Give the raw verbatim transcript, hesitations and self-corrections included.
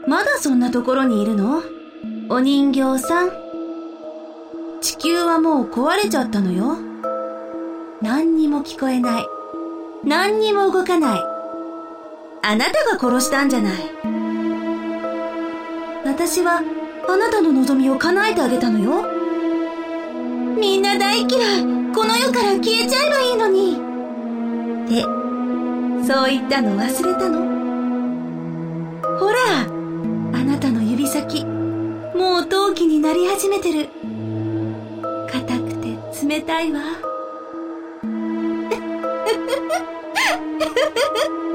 まだそんなところにいるの？お人形さん。地球はもう壊れちゃったのよ。何にも聞こえない。何にも動かない。あなたが殺したんじゃない。私はあなたの望みを叶えてあげたのよ。みんな大嫌い。この世から消えちゃえばいいのに。ってそう言ったの忘れたの？ほら、あなたの指先、もう陶器になり始めてる。硬くて冷たいわ。